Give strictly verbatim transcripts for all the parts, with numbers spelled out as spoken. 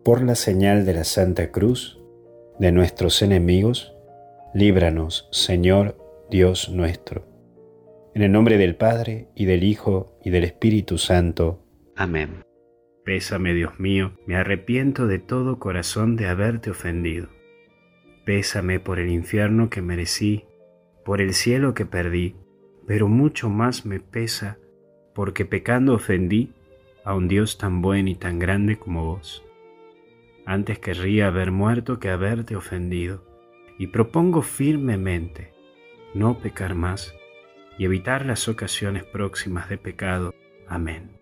Por la señal de la Santa Cruz de nuestros enemigos, líbranos, Señor Dios nuestro. En el nombre del Padre, y del Hijo, y del Espíritu Santo. Amén. Pésame, Dios mío, me arrepiento de todo corazón de haberte ofendido. Pésame por el infierno que merecí, por el cielo que perdí, pero mucho más me pesa porque pecando ofendí a un Dios tan bueno y tan grande como vos. Antes querría haber muerto que haberte ofendido, y propongo firmemente no pecar más y evitar las ocasiones próximas de pecado. Amén.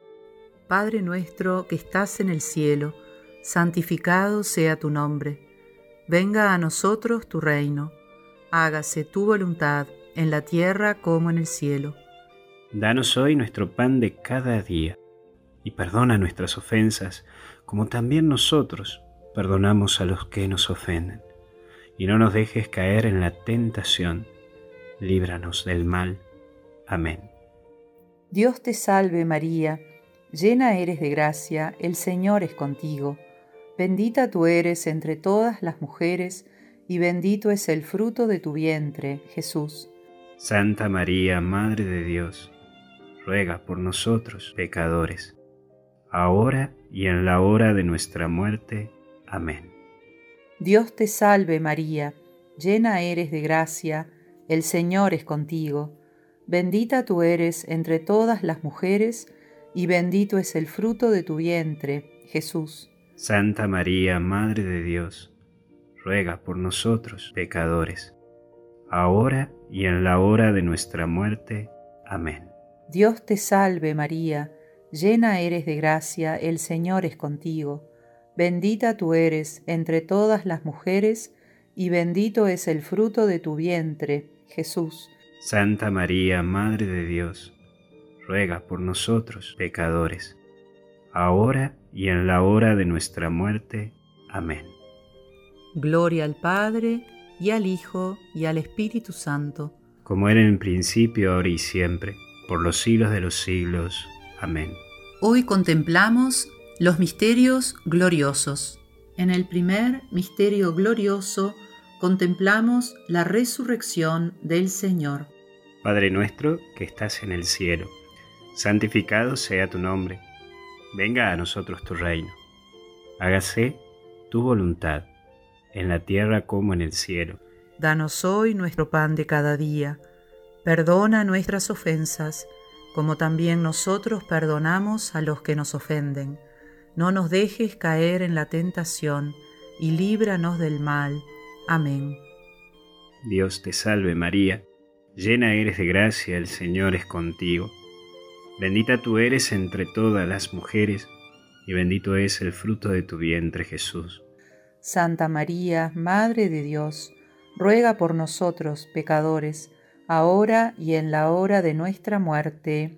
Padre nuestro que estás en el cielo, santificado sea tu nombre. Venga a nosotros tu reino. Hágase tu voluntad en la tierra como en el cielo. Danos hoy nuestro pan de cada día, y perdona nuestras ofensas, como también nosotros perdonamos a los que nos ofenden. Y no nos dejes caer en la tentación. Líbranos del mal. Amén. Dios te salve María, llena eres de gracia, el Señor es contigo. Bendita tú eres entre todas las mujeres, y bendito es el fruto de tu vientre, Jesús. Santa María, Madre de Dios, ruega por nosotros pecadores, ahora y en la hora de nuestra muerte. Amén. Dios te salve María, llena eres de gracia, el Señor es contigo. Bendita tú eres entre todas las mujeres, y bendito es el fruto de tu vientre, Jesús. Santa María, Madre de Dios, ruega por nosotros pecadores, ahora y en la hora de nuestra muerte. Amén. Dios te salve María, llena eres de gracia, el Señor es contigo. Bendita tú eres entre todas las mujeres, y bendito es el fruto de tu vientre, Jesús. Santa María, Madre de Dios, ruega por nosotros pecadores, ahora y en la hora de nuestra muerte. Amén. Gloria al Padre, y al Hijo, y al Espíritu Santo. Como era en el principio, ahora y siempre, por los siglos de los siglos. Amén. Hoy contemplamos los misterios gloriosos. En el primer misterio glorioso contemplamos la resurrección del Señor. Padre nuestro que estás en el cielo, santificado sea tu nombre. Venga a nosotros tu reino. Hágase tu voluntad, en la tierra como en el cielo. Danos hoy nuestro pan de cada día. Perdona nuestras ofensas, como también nosotros perdonamos a los que nos ofenden. No nos dejes caer en la tentación, y líbranos del mal. Amén. Dios te salve María, llena eres de gracia, el Señor es contigo. Bendita tú eres entre todas las mujeres, y bendito es el fruto de tu vientre, Jesús. Santa María, Madre de Dios, ruega por nosotros, pecadores, ahora y en la hora de nuestra muerte.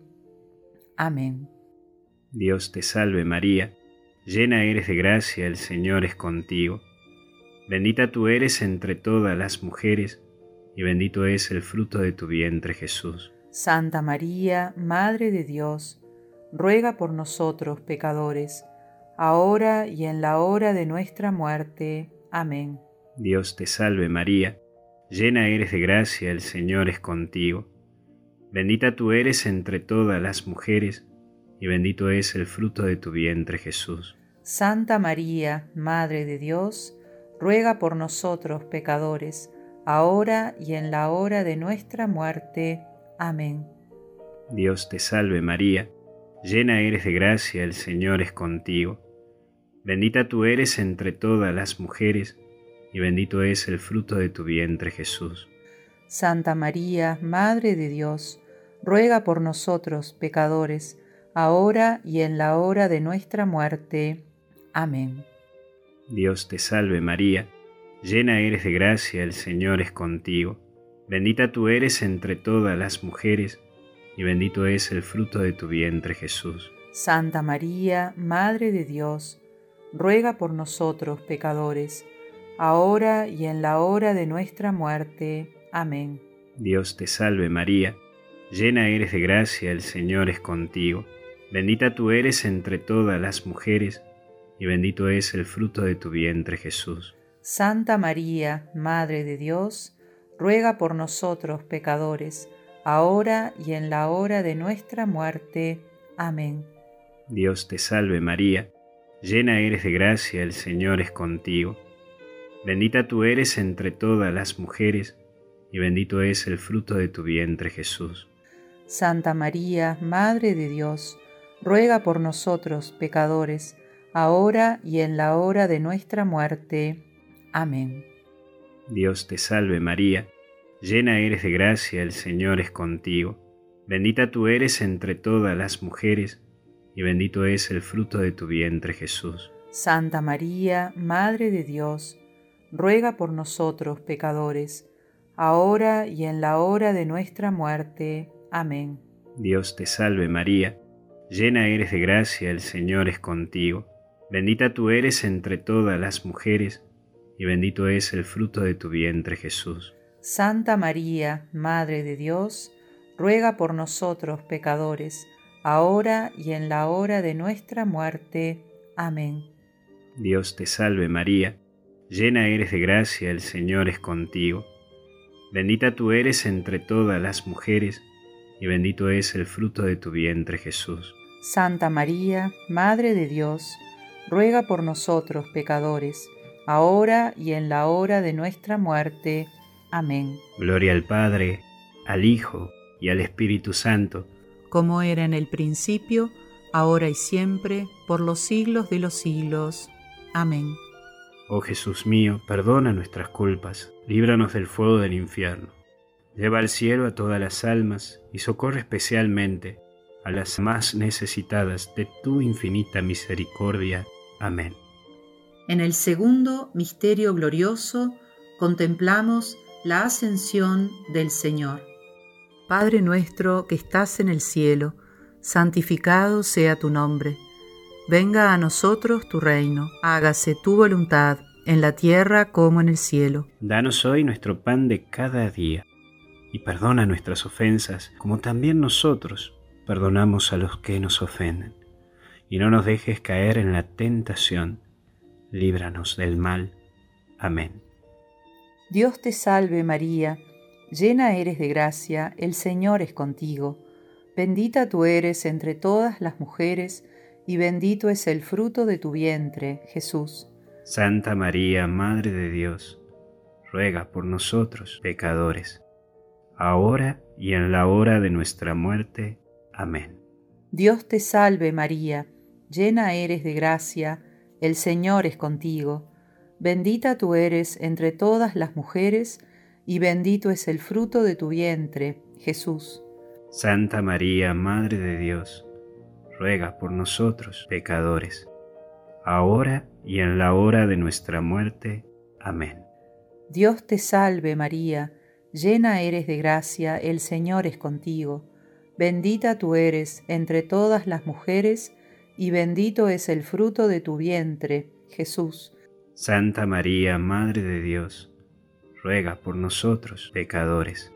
Amén. Dios te salve María, llena eres de gracia, el Señor es contigo. Bendita tú eres entre todas las mujeres, y bendito es el fruto de tu vientre, Jesús. Santa María, Madre de Dios, ruega por nosotros, pecadores, ahora y en la hora de nuestra muerte. Amén. Dios te salve María, llena eres de gracia, el Señor es contigo. Bendita tú eres entre todas las mujeres, y bendito es el fruto de tu vientre, Jesús. Santa María, Madre de Dios, ruega por nosotros, pecadores, ahora y en la hora de nuestra muerte. Amén. Dios te salve María, llena eres de gracia, el Señor es contigo. Bendita tú eres entre todas las mujeres, y bendito es el fruto de tu vientre, Jesús. Santa María, Madre de Dios, ruega por nosotros, pecadores, ahora y en la hora de nuestra muerte. Amén. Dios te salve María, llena eres de gracia, el Señor es contigo. Bendita tú eres entre todas las mujeres, y bendito es el fruto de tu vientre, Jesús. Santa María, Madre de Dios, ruega por nosotros, pecadores, ahora y en la hora de nuestra muerte. Amén. Dios te salve María, llena eres de gracia, el Señor es contigo. Bendita tú eres entre todas las mujeres, y bendito es el fruto de tu vientre, Jesús. Santa María, Madre de Dios, ruega por nosotros pecadores, ahora y en la hora de nuestra muerte. Amén. Dios te salve María, llena eres de gracia, el Señor es contigo. Bendita tú eres entre todas las mujeres, y bendito es el fruto de tu vientre, Jesús. Santa María, Madre de Dios, ruega por nosotros pecadores, ahora y en la hora de nuestra muerte. Amén. Dios te salve María, llena eres de gracia, el Señor es contigo. Bendita tú eres entre todas las mujeres, y bendito es el fruto de tu vientre, Jesús. Santa María, Madre de Dios, ruega por nosotros pecadores, ahora y en la hora de nuestra muerte. Amén. Dios te salve María, llena eres de gracia, el Señor es contigo. Bendita tú eres entre todas las mujeres, y bendito es el fruto de tu vientre, Jesús. Santa María, Madre de Dios, ruega por nosotros pecadores, ahora y en la hora de nuestra muerte. Amén. Dios te salve María, llena eres de gracia, el Señor es contigo. Bendita tú eres entre todas las mujeres, y bendito es el fruto de tu vientre, Jesús. Santa María, Madre de Dios, ruega por nosotros pecadores, ahora y en la hora de nuestra muerte. Amén. Gloria al Padre, al Hijo y al Espíritu Santo, como era en el principio, ahora y siempre, por los siglos de los siglos. Amén. Oh Jesús mío, perdona nuestras culpas, líbranos del fuego del infierno. Lleva al cielo a todas las almas y socorre especialmente a las más necesitadas de tu infinita misericordia. Amén. En el segundo misterio glorioso contemplamos la ascensión del Señor. Padre nuestro que estás en el cielo, santificado sea tu nombre. Venga a nosotros tu reino, hágase tu voluntad, en la tierra como en el cielo. Danos hoy nuestro pan de cada día, y perdona nuestras ofensas, como también nosotros perdonamos a los que nos ofenden. Y no nos dejes caer en la tentación, líbranos del mal. Amén. Dios te salve María, llena eres de gracia, el Señor es contigo. Bendita tú eres entre todas las mujeres, y bendito es el fruto de tu vientre, Jesús. Santa María, Madre de Dios, ruega por nosotros, pecadores, ahora y en la hora de nuestra muerte. Amén. Dios te salve María, llena eres de gracia, el Señor es contigo. Bendita tú eres entre todas las mujeres, y bendito es el fruto de tu vientre, Jesús. Santa María, Madre de Dios, ruega por nosotros, pecadores, ahora y en la hora de nuestra muerte. Amén. Dios te salve María, llena eres de gracia, el Señor es contigo. Bendita tú eres entre todas las mujeres, y bendito es el fruto de tu vientre, Jesús. Santa María, Madre de Dios, ruega por nosotros, pecadores,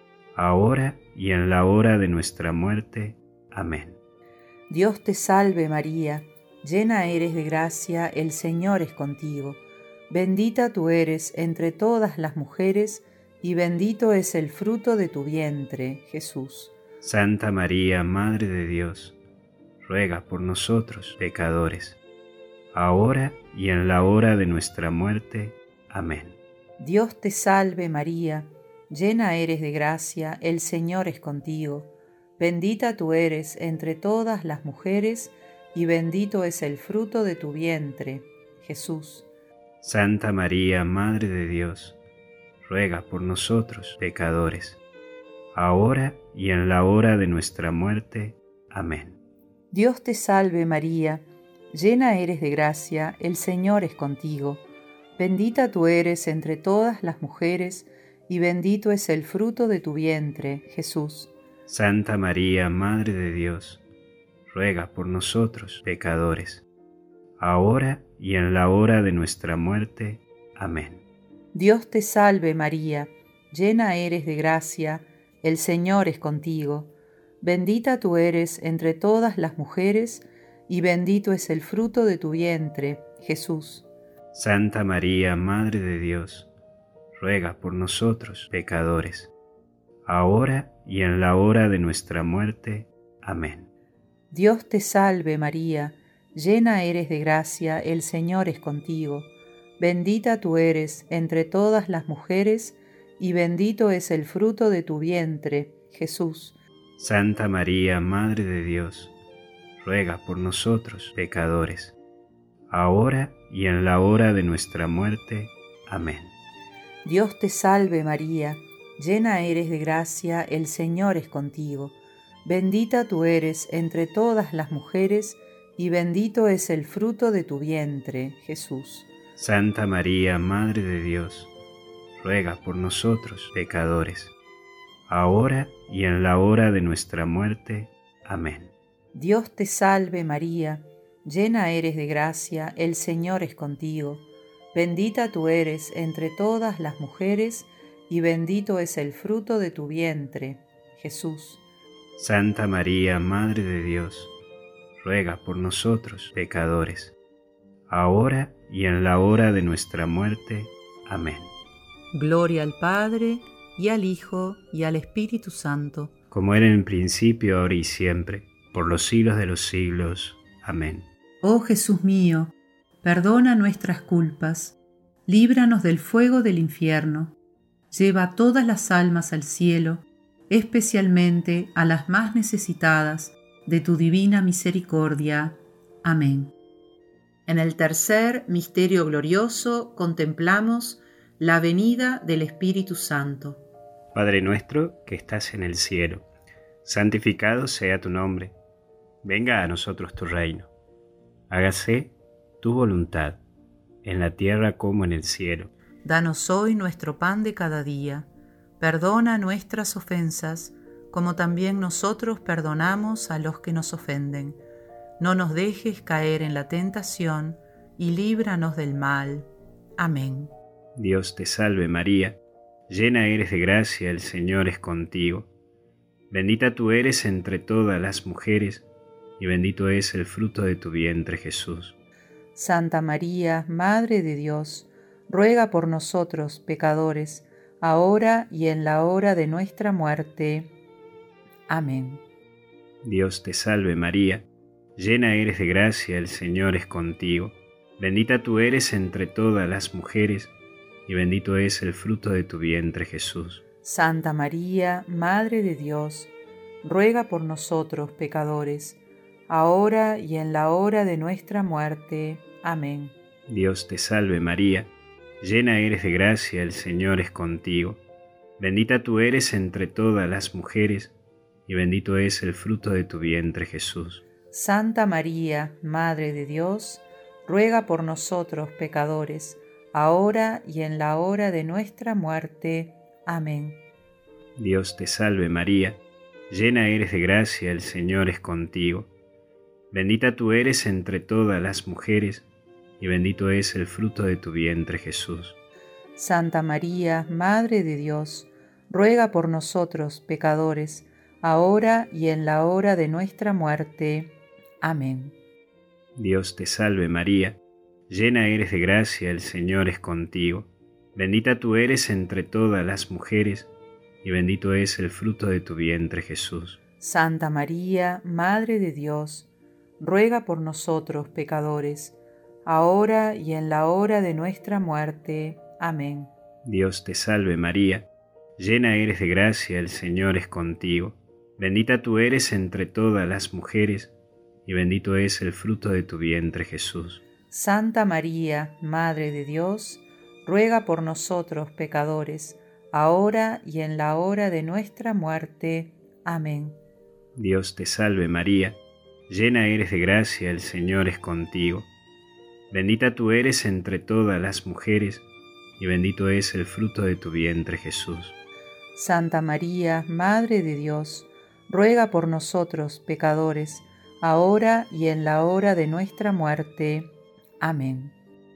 ahora y en la hora de nuestra muerte. Amén. Dios te salve María, llena eres de gracia, el Señor es contigo. Bendita tú eres entre todas las mujeres, y bendito es el fruto de tu vientre, Jesús. Santa María, Madre de Dios, ruega por nosotros, pecadores, ahora y en la hora de nuestra muerte. Amén. Dios te salve María, llena eres de gracia, el Señor es contigo. Bendita tú eres entre todas las mujeres, y bendito es el fruto de tu vientre, Jesús. Santa María, Madre de Dios, ruega por nosotros, pecadores, ahora y en la hora de nuestra muerte. Amén. Dios te salve María, llena eres de gracia, el Señor es contigo. Bendita tú eres entre todas las mujeres, y bendito es el fruto de tu vientre, Jesús. Santa María, Madre de Dios, ruega por nosotros, pecadores, ahora y en la hora de nuestra muerte. Amén. Dios te salve María, llena eres de gracia, el Señor es contigo. Bendita tú eres entre todas las mujeres, y bendito es el fruto de tu vientre, Jesús. Santa María, Madre de Dios, ruega por nosotros pecadores, ahora y en la hora de nuestra muerte. Amén. Dios te salve María, llena eres de gracia, el Señor es contigo. Bendita tú eres entre todas las mujeres, y bendito es el fruto de tu vientre, Jesús. Santa María, Madre de Dios, ruega por nosotros pecadores, ahora y en la hora de nuestra muerte. Amén. Dios te salve María, llena eres de gracia, el Señor es contigo. Bendita tú eres entre todas las mujeres, y bendito es el fruto de tu vientre, Jesús. Santa María, Madre de Dios, ruega por nosotros pecadores, ahora y en la hora de nuestra muerte. Amén. Dios te salve María, llena eres de gracia, el Señor es contigo. Bendita tú eres entre todas las mujeres, y bendito es el fruto de tu vientre, Jesús. Santa María, Madre de Dios, ruega por nosotros pecadores, ahora y en la hora de nuestra muerte. Amén. Gloria al Padre, y al Hijo, y al Espíritu Santo, como era en el principio, ahora y siempre, por los siglos de los siglos. Amén. Oh Jesús mío, perdona nuestras culpas, líbranos del fuego del infierno, lleva todas las almas al cielo, especialmente a las más necesitadas de tu divina misericordia. Amén. En el tercer misterio glorioso contemplamos la venida del Espíritu Santo. Padre nuestro que estás en el cielo, santificado sea tu nombre. Venga a nosotros tu reino. Hágase tu voluntad, en la tierra como en el cielo. Danos hoy nuestro pan de cada día. Perdona nuestras ofensas, como también nosotros perdonamos a los que nos ofenden. No nos dejes caer en la tentación, y líbranos del mal. Amén. Dios te salve María, llena eres de gracia, el Señor es contigo. Bendita tú eres entre todas las mujeres, y bendito es el fruto de tu vientre, Jesús. Santa María, Madre de Dios, ruega por nosotros pecadores, ahora y en la hora de nuestra muerte. Amén. Dios te salve María, llena eres de gracia, el Señor es contigo. Bendita tú eres entre todas las mujeres, y bendito es el fruto de tu vientre, Jesús. Santa María, Madre de Dios, ruega por nosotros pecadores, ahora y en la hora de nuestra muerte. Amén. Dios te salve María, llena eres de gracia, el Señor es contigo. Bendita tú eres entre todas las mujeres, y bendito es el fruto de tu vientre, Jesús. Santa María, Madre de Dios, ruega por nosotros pecadores, ahora y en la hora de nuestra muerte. Amén. Dios te salve María, llena eres de gracia, el Señor es contigo. Bendita tú eres entre todas las mujeres, y bendito es el fruto de tu vientre, Jesús. Santa María, Madre de Dios, ruega por nosotros pecadores, ahora y en la hora de nuestra muerte. Amén. Dios te salve María, llena eres de gracia, el Señor es contigo. Bendita tú eres entre todas las mujeres, y bendito es el fruto de tu vientre, Jesús. Santa María, Madre de Dios, ruega por nosotros pecadores, ahora y en la hora de nuestra muerte. Amén. Dios te salve María, llena eres de gracia, el Señor es contigo. Bendita tú eres entre todas las mujeres, y bendito es el fruto de tu vientre, Jesús. Santa María, Madre de Dios, ruega por nosotros pecadores, ahora y en la hora de nuestra muerte. Amén. Dios te salve María, llena eres de gracia, el Señor es contigo. Bendita tú eres entre todas las mujeres, y bendito es el fruto de tu vientre, Jesús. Santa María, Madre de Dios, ruega por nosotros pecadores, ahora y en la hora de nuestra muerte. Amén.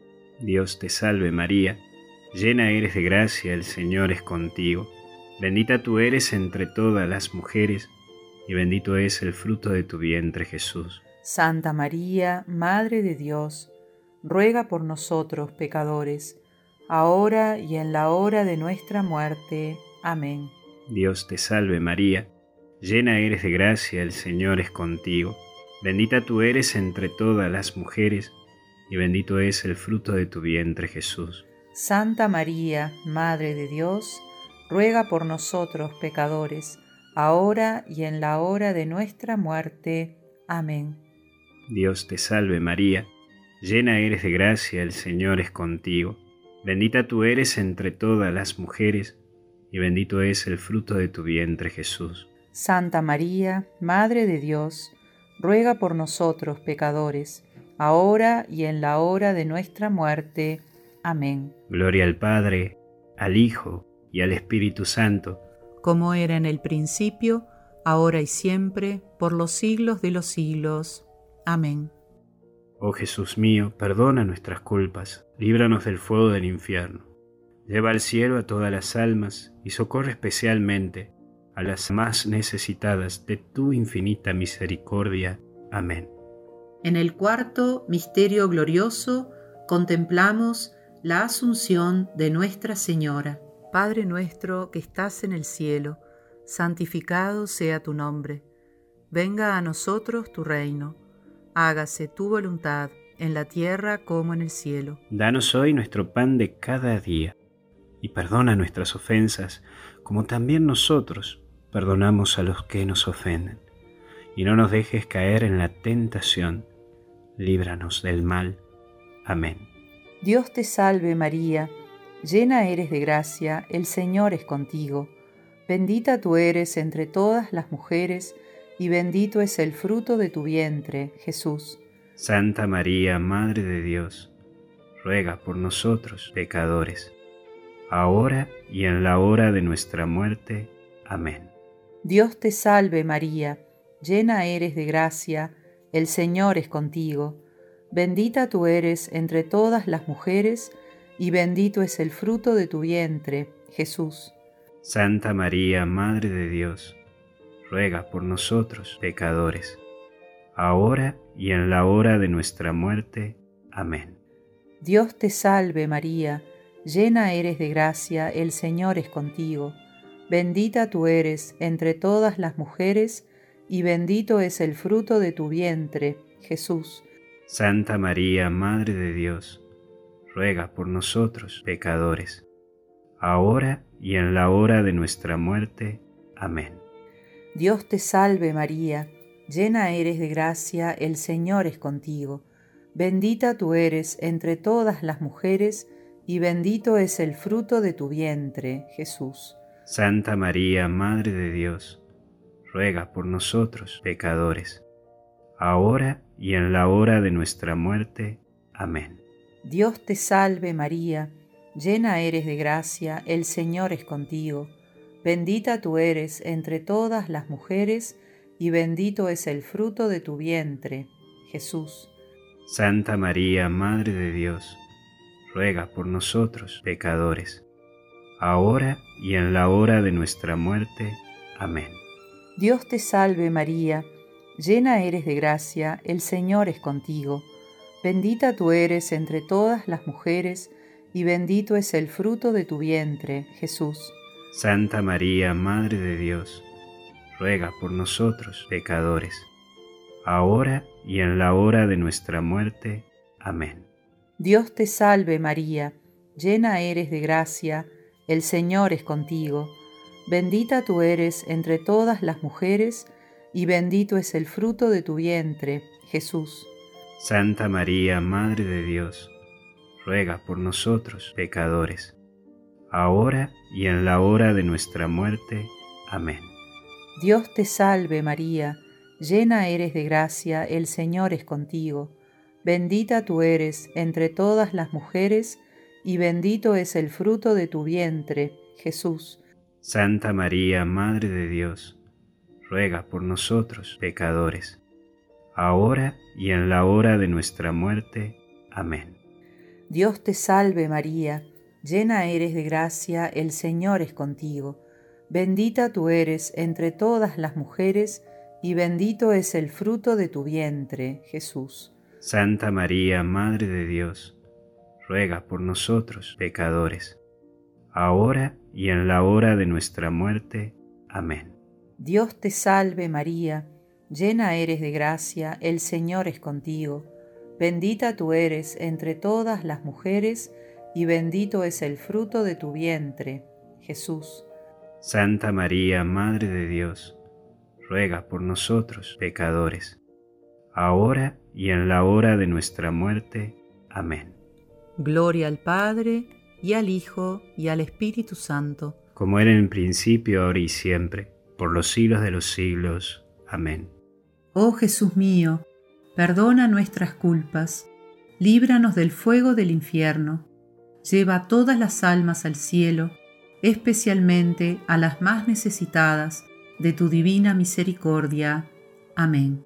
Dios te salve María, llena eres de gracia, el Señor es contigo. Bendita tú eres entre todas las mujeres, y bendito es el fruto de tu vientre, Jesús. Santa María, Madre de Dios, ruega por nosotros pecadores, ahora y en la hora de nuestra muerte. Amén. Dios te salve María, llena eres de gracia, el Señor es contigo. Bendita tú eres entre todas las mujeres, y bendito es el fruto de tu vientre, Jesús. Santa María, Madre de Dios, ruega por nosotros pecadores, ahora y en la hora de nuestra muerte. Amén. Dios te salve María, llena eres de gracia, el Señor es contigo. Bendita tú eres entre todas las mujeres, y bendito es el fruto de tu vientre, Jesús. Santa María, Madre de Dios, ruega por nosotros pecadores, ahora y en la hora de nuestra muerte. Amén. Gloria al Padre, al Hijo y al Espíritu Santo, como era en el principio, ahora y siempre, por los siglos de los siglos. Amén. Oh Jesús mío, perdona nuestras culpas, líbranos del fuego del infierno. Lleva al cielo a todas las almas y socorre especialmente a las más necesitadas de tu infinita misericordia. Amén. En el cuarto misterio glorioso contemplamos la Asunción de Nuestra Señora. Padre nuestro que estás en el cielo, santificado sea tu nombre. Venga a nosotros tu reino. Hágase tu voluntad en la tierra como en el cielo. Danos hoy nuestro pan de cada día, y perdona nuestras ofensas, como también nosotros perdonamos a los que nos ofenden. Y no nos dejes caer en la tentación, líbranos del mal. Amén. Dios te salve María, llena eres de gracia, el Señor es contigo. Bendita tú eres entre todas las mujeres, y bendito es el fruto de tu vientre, Jesús. Santa María, Madre de Dios, ruega por nosotros pecadores, ahora y en la hora de nuestra muerte. Amén. Dios te salve María, llena eres de gracia, el Señor es contigo. Bendita tú eres entre todas las mujeres, y bendito es el fruto de tu vientre, Jesús. Santa María, Madre de Dios, ruega por nosotros pecadores, ahora y en la hora de nuestra muerte. Amén. Dios te salve María, llena eres de gracia, el Señor es contigo. Bendita tú eres entre todas las mujeres, y bendito es el fruto de tu vientre, Jesús. Santa María, Madre de Dios, ruega por nosotros pecadores, ahora y en la hora de nuestra muerte. Amén. Dios te salve María, llena eres de gracia, el Señor es contigo. Bendita tú eres entre todas las mujeres, y bendito es el fruto de tu vientre, Jesús. Santa María, Madre de Dios, ruega por nosotros pecadores, ahora y en la hora de nuestra muerte. Amén. Dios te salve María, llena eres de gracia, el Señor es contigo. Bendita tú eres entre todas las mujeres, y bendito es el fruto de tu vientre, Jesús. Santa María, Madre de Dios, ruega por nosotros pecadores, ahora y en la hora de nuestra muerte. Amén. Dios te salve María, llena eres de gracia, el Señor es contigo. Bendita tú eres entre todas las mujeres, y bendito es el fruto de tu vientre, Jesús. Santa María, Madre de Dios, ruega por nosotros pecadores, ahora y en la hora de nuestra muerte. Amén. Dios te salve María, llena eres de gracia, el Señor es contigo. Bendita tú eres entre todas las mujeres, y bendito es el fruto de tu vientre, Jesús. Santa María, Madre de Dios, ruega por nosotros pecadores, ahora y en la hora de nuestra muerte. Amén. Dios te salve María, llena eres de gracia, el Señor es contigo. Bendita tú eres entre todas las mujeres, y bendito es el fruto de tu vientre, Jesús. Santa María, Madre de Dios, ruega por nosotros pecadores, ahora y en la hora de nuestra muerte. Amén. Dios te salve María, llena eres de gracia, el Señor es contigo. Bendita tú eres entre todas las mujeres, y bendito es el fruto de tu vientre, Jesús. Santa María, Madre de Dios, ruega por nosotros pecadores, ahora y en la hora de nuestra muerte. Amén. Dios te salve María, llena eres de gracia, el Señor es contigo. Bendita tú eres entre todas las mujeres, y bendito es el fruto de tu vientre, Jesús. Santa María, Madre de Dios, ruega por nosotros pecadores, ahora y en la hora de nuestra muerte. Amén. Gloria al Padre, y al Hijo, y al Espíritu Santo, como era en el principio, ahora y siempre, por los siglos de los siglos. Amén. Oh Jesús mío, perdona nuestras culpas, líbranos del fuego del infierno, lleva todas las almas al cielo, especialmente a las más necesitadas de tu divina misericordia. Amén.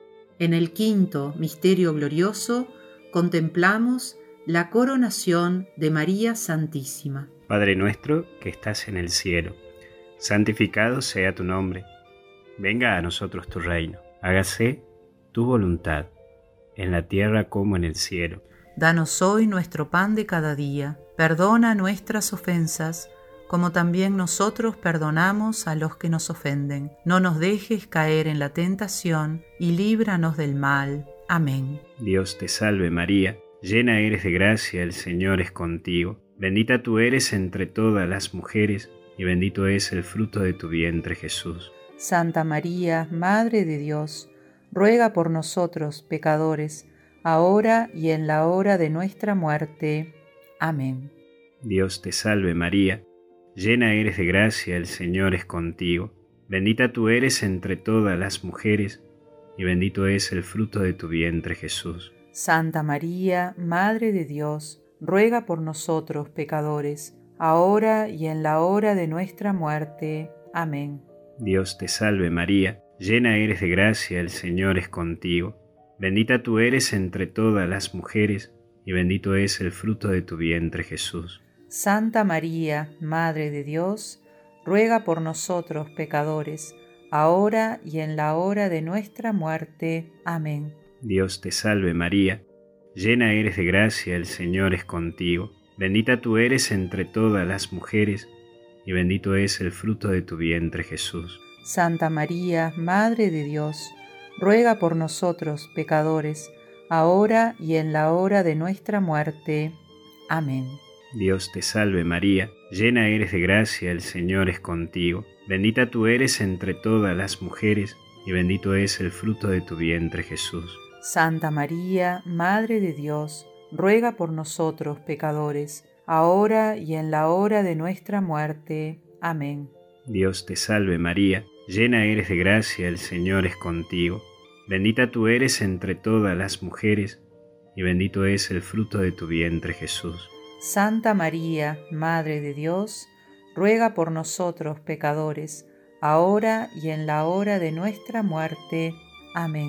En el quinto misterio glorioso contemplamos la coronación de María Santísima. Padre nuestro que estás en el cielo, santificado sea tu nombre. Venga a nosotros tu reino. Hágase tu voluntad, en la tierra como en el cielo. Danos hoy nuestro pan de cada día. Perdona nuestras ofensas, como también nosotros perdonamos a los que nos ofenden. No nos dejes caer en la tentación, y líbranos del mal. Amén. Dios te salve María, llena eres de gracia, el Señor es contigo. Bendita tú eres entre todas las mujeres, y bendito es el fruto de tu vientre, Jesús. Santa María, Madre de Dios, ruega por nosotros pecadores, ahora y en la hora de nuestra muerte. Amén. Dios te salve María, llena eres de gracia, el Señor es contigo. Bendita tú eres entre todas las mujeres, y bendito es el fruto de tu vientre, Jesús. Santa María, Madre de Dios, ruega por nosotros pecadores, ahora y en la hora de nuestra muerte. Amén. Dios te salve María, llena eres de gracia, el Señor es contigo. Bendita tú eres entre todas las mujeres, y bendito es el fruto de tu vientre, Jesús. Santa María, Madre de Dios, ruega por nosotros pecadores, ahora y en la hora de nuestra muerte. Amén. Dios te salve María, llena eres de gracia, el Señor es contigo. Bendita tú eres entre todas las mujeres, y bendito es el fruto de tu vientre, Jesús. Santa María, Madre de Dios, ruega por nosotros pecadores, ahora y en la hora de nuestra muerte. Amén. Dios te salve María, llena eres de gracia, el Señor es contigo. Bendita tú eres entre todas las mujeres, y bendito es el fruto de tu vientre, Jesús. Santa María, Madre de Dios, ruega por nosotros pecadores, ahora y en la hora de nuestra muerte. Amén. Dios te salve María, llena eres de gracia, el Señor es contigo. Bendita tú eres entre todas las mujeres, y bendito es el fruto de tu vientre, Jesús. Santa María, Madre de Dios, ruega por nosotros pecadores, ahora y en la hora de nuestra muerte. Amén.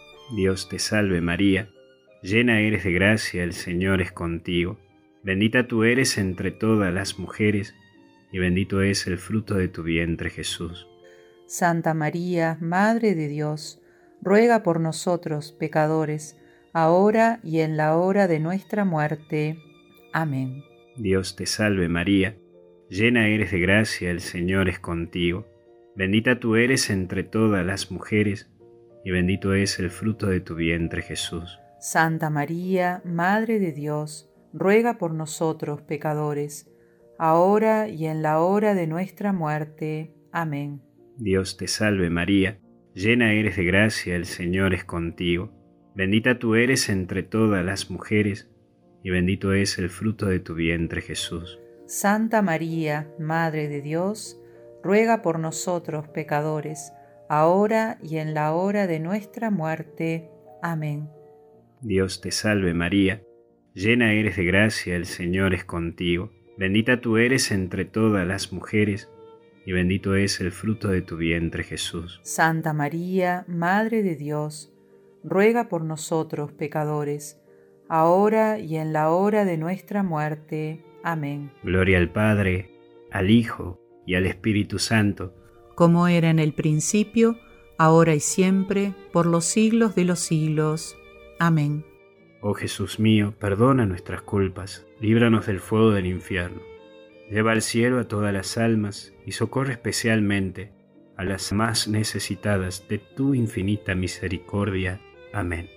Dios te salve María, llena eres de gracia, el Señor es contigo. Bendita tú eres entre todas las mujeres, y bendito es el fruto de tu vientre, Jesús. Santa María, Madre de Dios, ruega por nosotros pecadores, ahora y en la hora de nuestra muerte. Amén. Dios te salve María, llena eres de gracia, el Señor es contigo. Bendita tú eres entre todas las mujeres, y bendito es el fruto de tu vientre, Jesús. Santa María, Madre de Dios, ruega por nosotros pecadores, ahora y en la hora de nuestra muerte. Amén. Dios te salve María, llena eres de gracia, el Señor es contigo. Bendita tú eres entre todas las mujeres, y bendito es el fruto de tu vientre, Jesús. Santa María, Madre de Dios, ruega por nosotros pecadores, ahora y en la hora de nuestra muerte. Amén. Dios te salve María, llena eres de gracia, el Señor es contigo. Bendita tú eres entre todas las mujeres, y bendito es el fruto de tu vientre, Jesús. Santa María, Madre de Dios, ruega por nosotros pecadores, ahora y en la hora de nuestra muerte. Amén. Gloria al Padre, al Hijo y al Espíritu Santo, como era en el principio, ahora y siempre, por los siglos de los siglos. Amén. Oh Jesús mío, perdona nuestras culpas, líbranos del fuego del infierno. Lleva al cielo a todas las almas y socorre especialmente a las más necesitadas de tu infinita misericordia. Amén.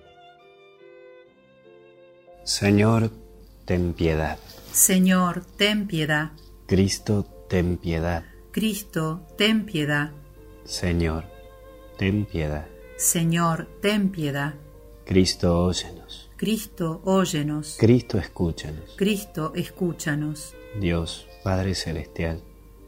Señor, ten piedad. Señor, ten piedad. Cristo, ten piedad. Cristo, ten piedad. Señor, ten piedad. Señor, ten piedad. Cristo, óyenos. Cristo, óyenos. Cristo, escúchanos. Cristo, escúchanos. Dios, Padre Celestial,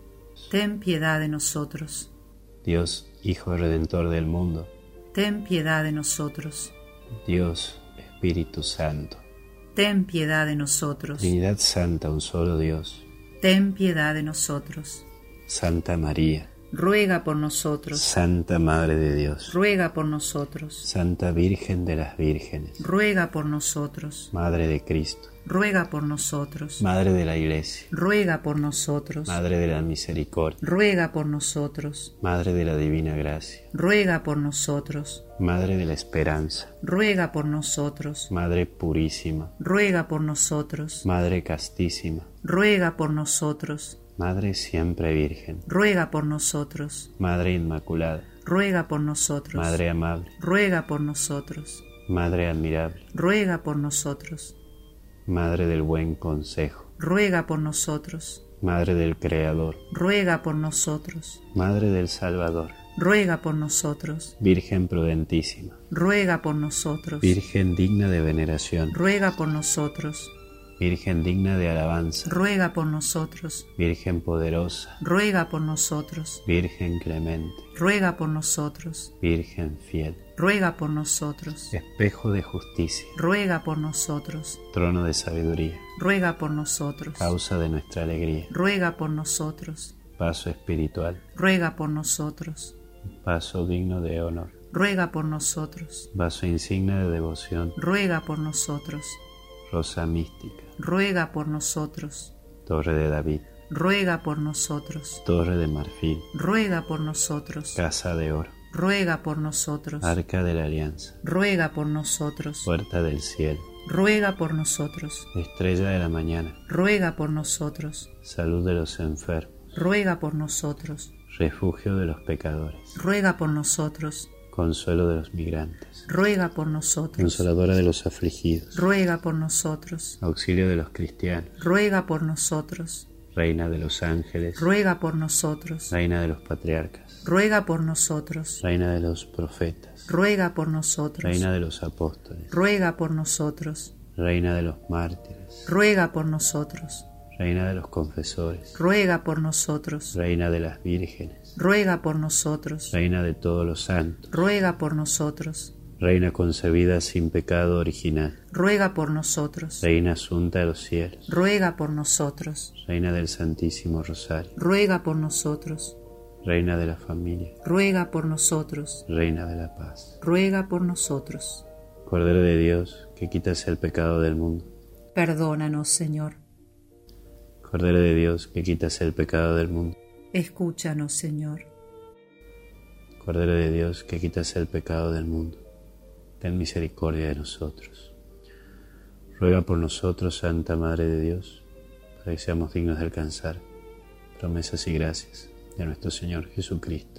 ten piedad de nosotros. Dios, Hijo Redentor del mundo, ten piedad de nosotros. Dios, Espíritu Santo, ten piedad de nosotros. Trinidad Santa, un solo Dios, ten piedad de nosotros. Santa María, ruega por nosotros. Santa Madre de Dios, ruega por nosotros. Santa Virgen de las Vírgenes, ruega por nosotros. Madre de Cristo, ruega por nosotros. Madre de la Iglesia, ruega por nosotros. Madre de la Misericordia, ruega por nosotros. Madre de la Divina Gracia, ruega por nosotros. Madre de la Esperanza, ruega por nosotros. Madre Purísima, ruega por nosotros. Madre Castísima, ruega por nosotros. Madre Siempre Virgen, ruega por nosotros. Madre Inmaculada, ruega por nosotros. Madre Amable, ruega por nosotros. Madre Admirable, ruega por nosotros. Madre del Buen Consejo, ruega por nosotros. Madre del Creador, ruega por nosotros. Madre del Salvador, ruega por nosotros. Virgen prudentísima, ruega por nosotros. Virgen digna de veneración, ruega por nosotros. Virgen digna de alabanza, ruega por nosotros. Virgen poderosa, ruega por nosotros. Virgen clemente, ruega por nosotros. Virgen fiel, ruega por nosotros. espejo de justicia, ruega por nosotros. trono de sabiduría, ruega por nosotros. causa de nuestra alegría, ruega por nosotros. paso espiritual, ruega por nosotros. paso digno de honor, ruega por nosotros. vaso insignia de devoción, ruega por nosotros. rosa mística, ruega por nosotros. torre de David, ruega por nosotros. torre de marfil, ruega por nosotros. casa de oro, ruega por nosotros. arca de la alianza, ruega por nosotros. puerta del cielo, ruega por nosotros. estrella de la mañana, ruega por nosotros. salud de los enfermos, ruega por nosotros. refugio de los pecadores, ruega por nosotros. consuelo de los migrantes, ruega por nosotros. consoladora de los afligidos, ruega por nosotros. auxilio de los cristianos, ruega por nosotros. reina de los ángeles, ruega por nosotros. reina de los patriarcas, ruega por nosotros. reina de los profetas, ruega por nosotros. reina de los apóstoles, ruega por nosotros. reina de los mártires, ruega por nosotros. reina de los confesores, ruega por nosotros. reina de las vírgenes, ruega por nosotros. reina de todos los santos, ruega por nosotros. reina concebida sin pecado original, ruega por nosotros. reina asunta de los cielos, ruega por nosotros. reina del Santísimo Rosario, ruega por nosotros. reina de la familia, ruega por nosotros. reina de la paz, ruega por nosotros. Cordero de Dios, que quitas el pecado del mundo, perdónanos, Señor. Cordero de Dios, que quitas el pecado del mundo, escúchanos, Señor. Cordero de Dios, que quitas el pecado del mundo, ten misericordia de nosotros. Ruega por nosotros, Santa Madre de Dios, para que seamos dignos de alcanzar promesas y gracias de nuestro Señor Jesucristo.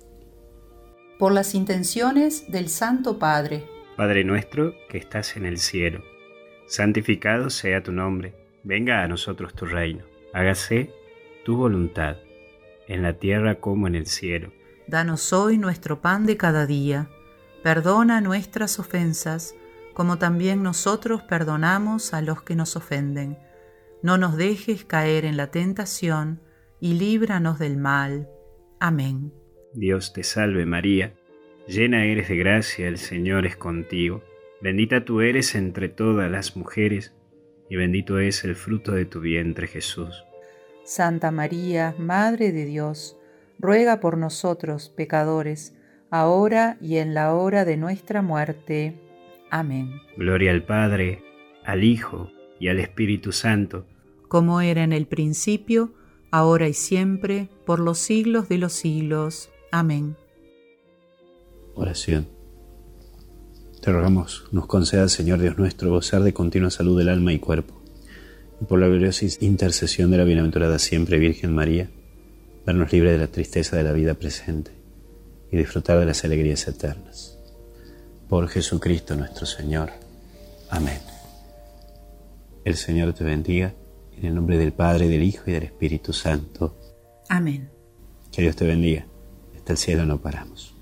Por las intenciones del Santo Padre. Padre nuestro que estás en el cielo, santificado sea tu nombre, venga a nosotros tu reino, hágase tu voluntad, en la tierra como en el cielo. Danos hoy nuestro pan de cada día, perdona nuestras ofensas, como también nosotros perdonamos a los que nos ofenden. No nos dejes caer en la tentación, y líbranos del mal. Amén. Dios te salve María, llena eres de gracia, el Señor es contigo. Bendita tú eres entre todas las mujeres, y bendito es el fruto de tu vientre Jesús. Santa María, Madre de Dios, ruega por nosotros pecadores, ahora y en la hora de nuestra muerte. Amén. Gloria al Padre, al Hijo y al Espíritu Santo, como era en el principio, ahora y siempre, por los siglos de los siglos. Amén. Oración. Te rogamos, nos conceda, Señor Dios nuestro, gozar de continua salud del alma y cuerpo, y por la gloriosa intercesión de la bienaventurada siempre Virgen María, vernos libres de la tristeza de la vida presente y disfrutar de las alegrías eternas. Por Jesucristo nuestro Señor. Amén. El Señor te bendiga, en el nombre del Padre, del Hijo y del Espíritu Santo. Amén. Que Dios te bendiga. Hasta el cielo no paramos.